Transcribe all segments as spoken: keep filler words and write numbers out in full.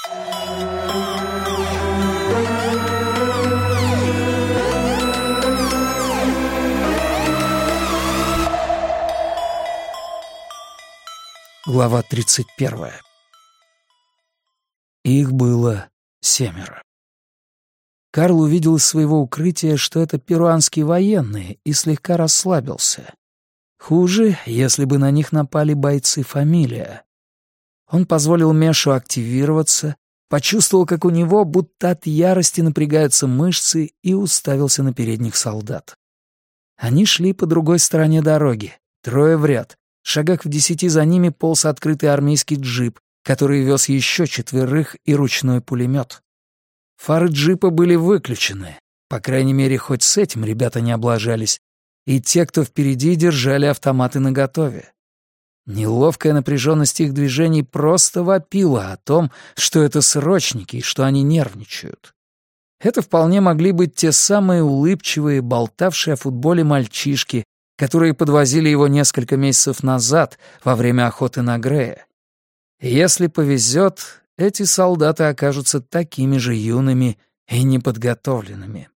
Глава тридцать первая. Их было семеро. Карл увидел из своего укрытия, что это перуанские военные, и слегка расслабился. Хуже, если бы на них напали бойцы «Фамилия». Он позволил Мешу активироваться, почувствовал, как у него будто от ярости напрягаются мышцы, и уставился на передних солдат. Они шли по другой стороне дороги, трое в ряд. Шагах в десяти за ними полз открытый армейский джип, который вез еще четверых и ручной пулемет. Фары джипа были выключены, по крайней мере, хоть с этим ребята не облажались, и те, кто впереди, держали автоматы наготове. Неловкая напряженность их движений просто вопила о том, что это срочники и что они нервничают. Это вполне могли быть те самые улыбчивые, болтавшие о футболе мальчишки, которые подвозили его несколько месяцев назад во время охоты на Грея. Если повезет, эти солдаты окажутся такими же юными и неподготовленными.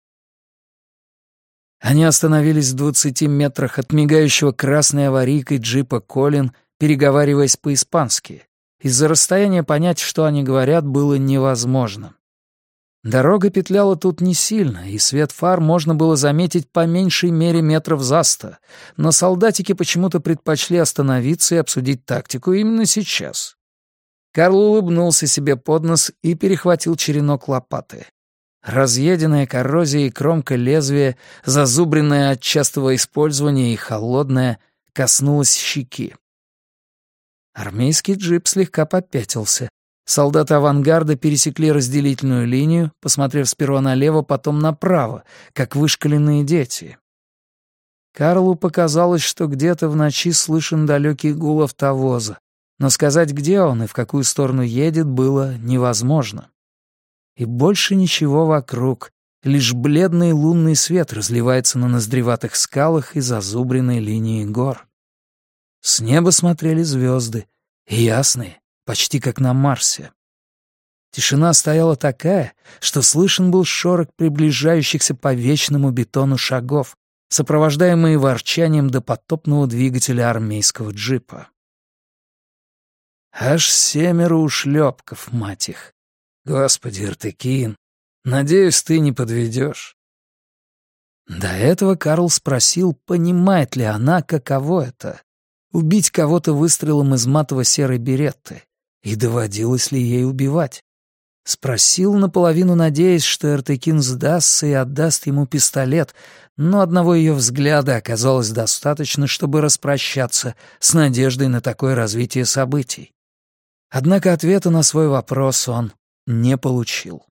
Они остановились в двадцати метрах от мигающего красной аварийкой джипа «Колин», переговариваясь по-испански. Из-за расстояния понять, что они говорят, было невозможно. Дорога петляла тут не сильно, и свет фар можно было заметить по меньшей мере метров за сто, но солдатики почему-то предпочли остановиться и обсудить тактику именно сейчас. Карл улыбнулся себе под нос и перехватил черенок лопаты. Разъеденная коррозией кромка лезвия, зазубренная от частого использования и холодная, коснулась щеки. Армейский джип слегка попятился. Солдаты авангарда пересекли разделительную линию, посмотрев сперва налево, потом направо, как вышкаленные дети. Карлу показалось, что где-то в ночи слышен далекий гул автовоза, но сказать, где он и в какую сторону едет, было невозможно. И больше ничего вокруг, лишь бледный лунный свет разливается на ноздреватых скалах и зазубренной линии гор. С неба смотрели звезды, ясные, почти как на Марсе. Тишина стояла такая, что слышен был шорох приближающихся по вечному бетону шагов, сопровождаемые ворчанием допотопного двигателя армейского джипа. Аж семеро ушлепков, мать их. Господи, Артыкин, надеюсь, ты не подведешь. До этого Карл спросил, понимает ли она, каково это — убить кого-то выстрелом из матово-серой беретты, и доводилось ли ей убивать. Спросил, наполовину надеясь, что Артыкин сдастся и отдаст ему пистолет, но одного ее взгляда оказалось достаточно, чтобы распрощаться с надеждой на такое развитие событий. Однако ответа на свой вопрос он не получил.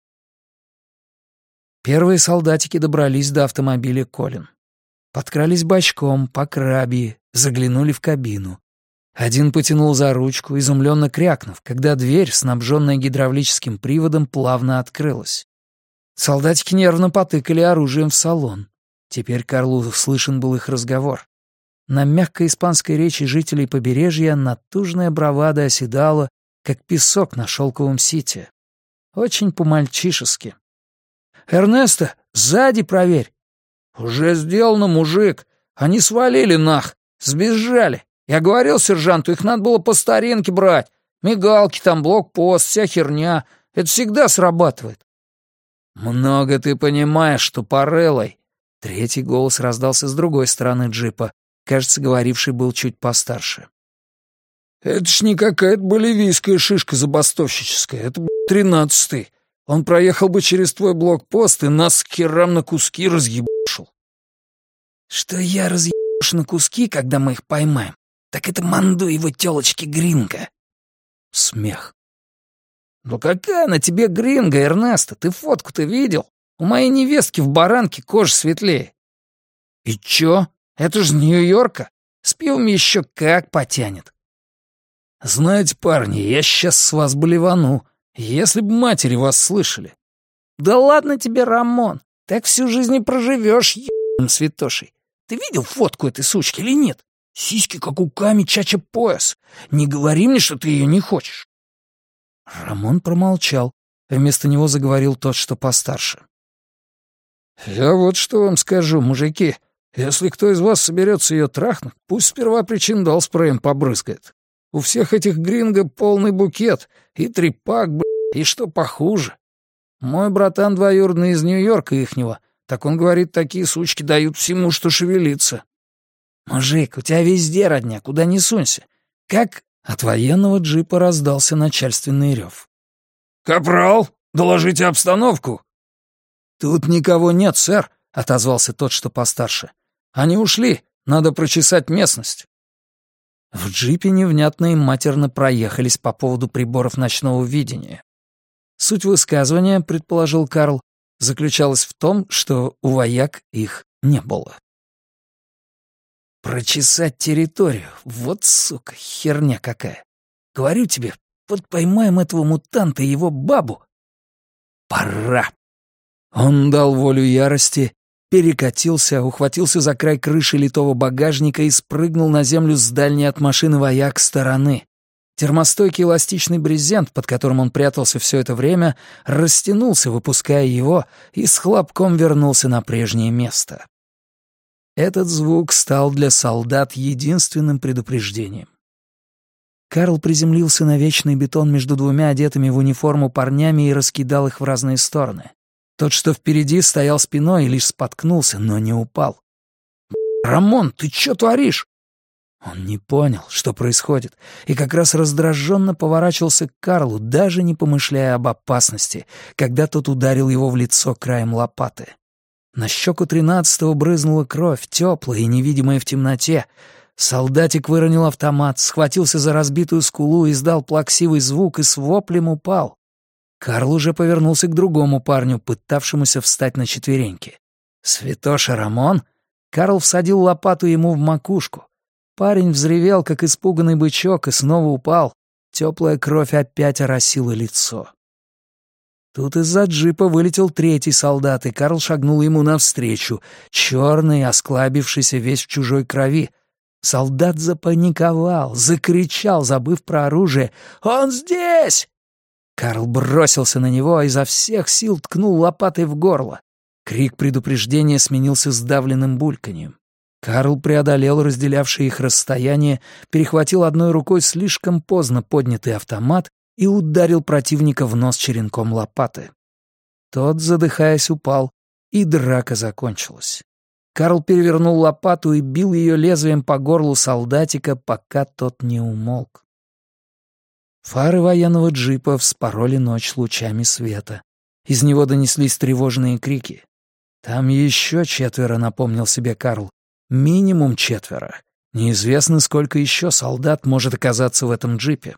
Первые солдатики добрались до автомобиля «Колин». Подкрались бочком, по крабье, заглянули в кабину. Один потянул за ручку, изумленно крякнув, когда дверь, снабженная гидравлическим приводом, плавно открылась. Солдатики нервно потыкали оружием в салон. Теперь Карлу слышен был их разговор. На мягкой испанской речи жителей побережья натужная бравада оседала, как песок на шелковом сите. Очень по-мальчишески. «Эрнесто, сзади проверь!» «Уже сделано, мужик! Они свалили нах! Сбежали! Я говорил сержанту, их надо было по старинке брать! Мигалки там, блокпост, вся херня! Это всегда срабатывает!» «Много ты понимаешь, тупорылый!» Третий голос раздался с другой стороны джипа. Кажется, говоривший был чуть постарше. «Это ж не какая-то боливийская шишка забастовщическая, это, блядь, тринадцатый. Он проехал бы через твой блокпост и нас к херам на куски разъебашил». «Что я разъебашу на куски, когда мы их поймаем, так это манду его тёлочки Гринго». Смех. «Ну какая на тебе Гринго, Эрнесто? Ты фотку-то видел? У моей невестки в баранке кожа светлее». «И чё? Это ж Нью-Йорка. С пивом ещё как потянет». «Знаете, парни, я сейчас с вас блевану, если б матери вас слышали». «Да ладно тебе, Рамон, так всю жизнь и проживешь, ебаным святошей. Ты видел фотку этой сучки или нет? Сиськи, как у Ками Чача пояс. Не говори мне, что ты ее не хочешь». Рамон промолчал. Вместо него заговорил тот, что постарше. «Я вот что вам скажу, мужики. Если кто из вас соберется ее трахнуть, пусть сперва причиндал спреем побрызгает. У всех этих гринго полный букет, и трепак, б***, и что похуже. Мой братан двоюродный из Нью-Йорка ихнего, так он говорит, такие сучки дают всему, что шевелится. Мужик, у тебя везде родня, куда ни сунься. Как...» От военного джипа раздался начальственный рев. «Капрал, доложите обстановку!» «Тут никого нет, сэр», — отозвался тот, что постарше. «Они ушли, надо прочесать местность». В джипе невнятно и матерно проехались по поводу приборов ночного видения. Суть высказывания, предположил Карл, заключалась в том, что у вояк их не было. «Прочесать территорию, вот, сука, херня какая. Говорю тебе, вот поймаем этого мутанта и его бабу. Пора!» Он дал волю ярости, перекатился, ухватился за край крыши литого багажника и спрыгнул на землю с дальней от машины вояк стороны. Термостойкий эластичный брезент, под которым он прятался все это время, растянулся, выпуская его, и с хлопком вернулся на прежнее место. Этот звук стал для солдат единственным предупреждением. Карл приземлился на вечный бетон между двумя одетыми в униформу парнями и раскидал их в разные стороны. Тот, что впереди, стоял спиной и лишь споткнулся, но не упал. «Рамон, ты чё творишь?» Он не понял, что происходит, и как раз раздраженно поворачивался к Карлу, даже не помышляя об опасности, когда тот ударил его в лицо краем лопаты. На щеку тринадцатого брызнула кровь, теплая и невидимая в темноте. Солдатик выронил автомат, схватился за разбитую скулу, издал плаксивый звук и с воплем упал. Карл уже повернулся к другому парню, пытавшемуся встать на четвереньки. «Святоша Рамон?» Карл всадил лопату ему в макушку. Парень взревел, как испуганный бычок, и снова упал. Теплая кровь опять оросила лицо. Тут из-за джипа вылетел третий солдат, и Карл шагнул ему навстречу, черный, осклабившийся весь в чужой крови. Солдат запаниковал, закричал, забыв про оружие. «Он здесь!» Карл бросился на него, а изо всех сил ткнул лопатой в горло. Крик предупреждения сменился сдавленным бульканьем. Карл преодолел разделявшее их расстояние, перехватил одной рукой слишком поздно поднятый автомат и ударил противника в нос черенком лопаты. Тот, задыхаясь, упал, и драка закончилась. Карл перевернул лопату и бил ее лезвием по горлу солдатика, пока тот не умолк. Фары военного джипа вспороли ночь лучами света. Из него донеслись тревожные крики. «Там еще четверо», — напомнил себе Карл. «Минимум четверо. Неизвестно, сколько еще солдат может оказаться в этом джипе».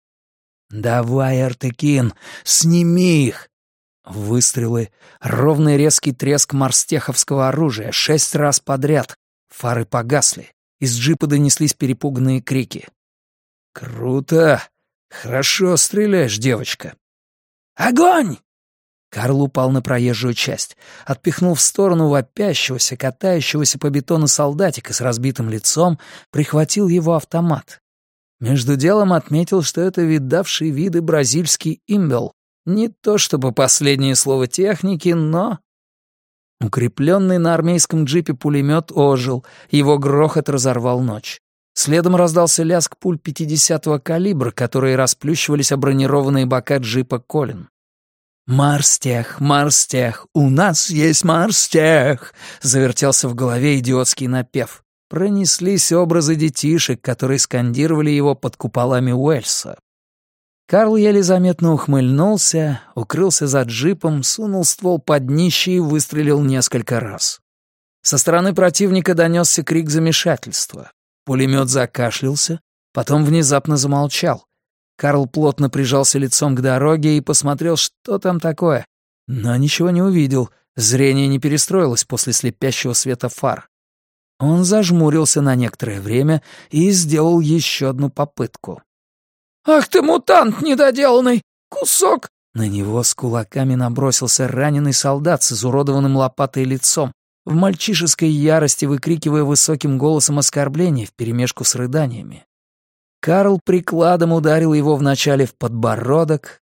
«Давай, Артекин, сними их!» Выстрелы, ровный резкий треск марстеховского оружия, шесть раз подряд. Фары погасли. Из джипа донеслись перепуганные крики. «Круто! Хорошо стреляешь, девочка!» «Огонь!» Карл упал на проезжую часть, отпихнул в сторону вопящегося, катающегося по бетону солдатика с разбитым лицом, прихватил его автомат. Между делом отметил, что это видавший виды бразильский имбел. Не то чтобы последнее слово техники, но... Укрепленный на армейском джипе пулемет ожил, его грохот разорвал ночь. Следом раздался лязг пуль пятидесятого калибра, которые расплющивались о бронированные бока джипа Колин. «Марстех, Марстех, у нас есть Марстех!» — завертелся в голове идиотский напев. Пронеслись образы детишек, которые скандировали его под куполами Уэльса. Карл еле заметно ухмыльнулся, укрылся за джипом, сунул ствол под днище и выстрелил несколько раз. Со стороны противника донесся крик замешательства. Пулемет закашлялся, потом внезапно замолчал. Карл плотно прижался лицом к дороге и посмотрел, что там такое, но ничего не увидел, зрение не перестроилось после слепящего света фар. Он зажмурился на некоторое время и сделал еще одну попытку. «Ах ты, мутант недоделанный! Кусок!» На него с кулаками набросился раненый солдат с изуродованным лопатой лицом, в мальчишеской ярости выкрикивая высоким голосом оскорбления вперемешку с рыданиями. Карл прикладом ударил его вначале в подбородок,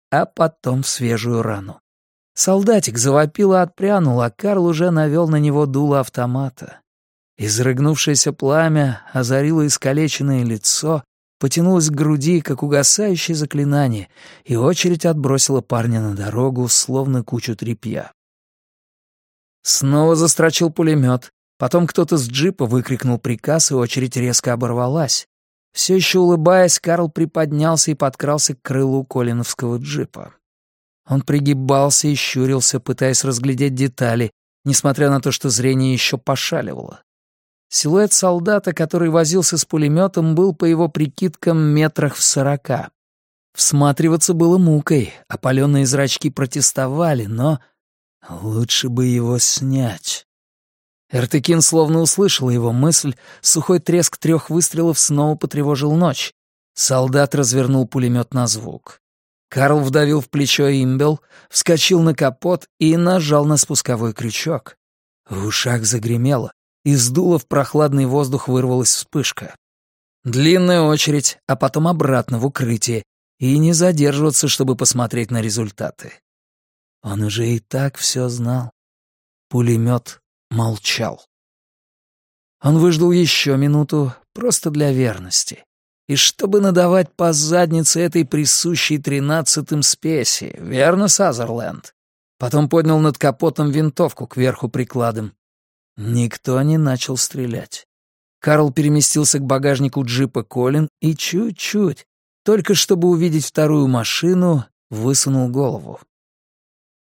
а потом в свежую рану. Солдатик завопил и отпрянул, а Карл уже навел на него дуло автомата. Изрыгнувшееся пламя озарило искалеченное лицо, потянулось к груди, как угасающее заклинание, и очередь отбросила парня на дорогу, словно кучу тряпья. Снова застрочил пулемет, потом кто-то с джипа выкрикнул приказ, и очередь резко оборвалась. Все еще улыбаясь, Карл приподнялся и подкрался к крылу колиновского джипа. Он пригибался и щурился, пытаясь разглядеть детали, несмотря на то, что зрение еще пошаливало. Силуэт солдата, который возился с пулеметом, был, по его прикидкам, метрах в сорока. Всматриваться было мукой, опаленные зрачки протестовали, но лучше бы его снять. Эртыкин словно услышал его мысль, сухой треск трех выстрелов снова потревожил ночь. Солдат развернул пулемет на звук. Карл вдавил в плечо имбел, вскочил на капот и нажал на спусковой крючок. В ушах загремело, из дула в прохладный воздух вырвалась вспышка. Длинная очередь, а потом обратно в укрытие, и не задерживаться, чтобы посмотреть на результаты. Он уже и так все знал. Пулемет молчал. Он выждал еще минуту, просто для верности. И чтобы надавать по заднице этой присущей тринадцатым спеси, верно, Сазерленд? Потом поднял над капотом винтовку кверху прикладом. Никто не начал стрелять. Карл переместился к багажнику джипа Колин и чуть-чуть, только чтобы увидеть вторую машину, высунул голову.